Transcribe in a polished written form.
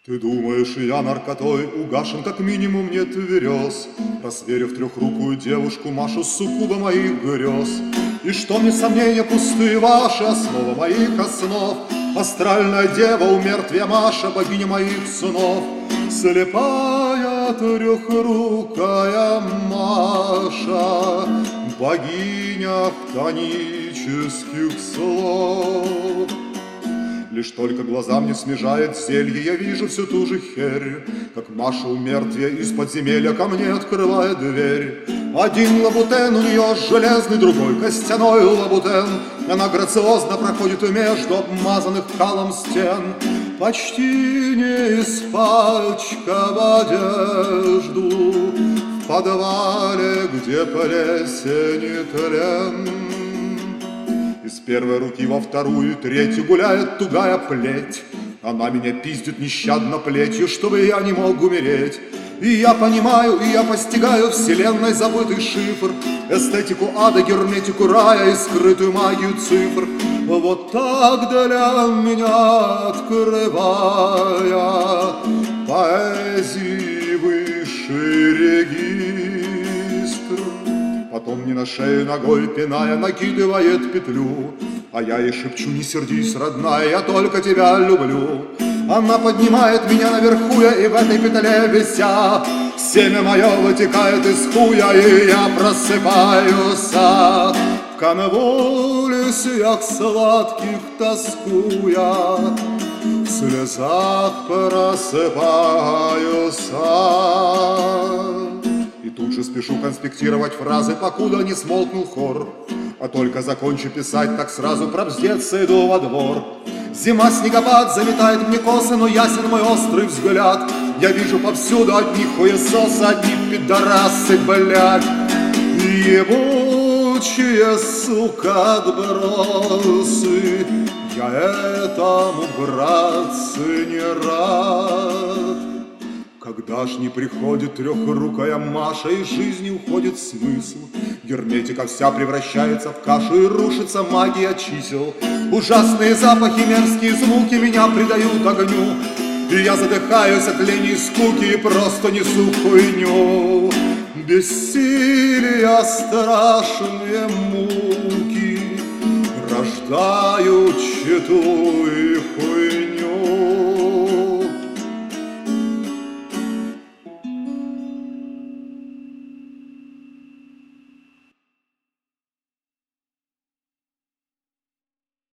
Ты думаешь, я наркотой угашен, как минимум не тверез, просверив трехрукую девушку Машу, суккуба моих грез. И что мне сомнения пустые ваши, основа моих основ, астральная дева, умертвия Маша, богиня моих снов, слепая трехрукая Маша, богиня хтонических слов. Лишь только глаза мне смежает зелье, я вижу всю ту же херь, как Маша у мертвия из подземелья ко мне открывает дверь. Один лабутен у нее железный, другой костяной лабутен. Она грациозно проходит между обмазанных калом стен, почти не испачкав одежду, в подвале, где плесень и тлен. Из первой руки во вторую и третью гуляет тугая плеть. Она меня пиздит нещадно плетью, чтобы я не мог умереть. И я понимаю, и я постигаю вселенной забытый шифр, эстетику ада, герметику рая и скрытую магию цифр. Вот так для меня открывая поэзии высший регистр. Потом мне на шею ногой пиная накидывает петлю, а я ей шепчу: не сердись, родная, я только тебя люблю. Она поднимает меня наверху, и в этой петле вися семя мое вытекает из хуя, и я просыпаюсь в конвульсиях сладких тоскуя, в слезах просыпаюсь. И тут же спешу конспектировать фразы, покуда не смолкнул хор. А только закончу писать, так сразу пробздеться иду во двор. Зима, снегопад заметает мне косы, но ясен мой острый взгляд. Я вижу повсюду одни хуесосы, одни пидорасы, блядь. Ебучие, сука, отбросы. Я этому, братцы, не рад. Когда ж не приходит трехрукая Маша, из жизни уходит смысл, герметика вся превращается в кашу, и рушится магия чисел. Ужасные запахи, мерзкие звуки меня придают огню, и я задыхаюсь от лени и скуки и просто несу хуйню. Бессилия, страшные муки рождают читу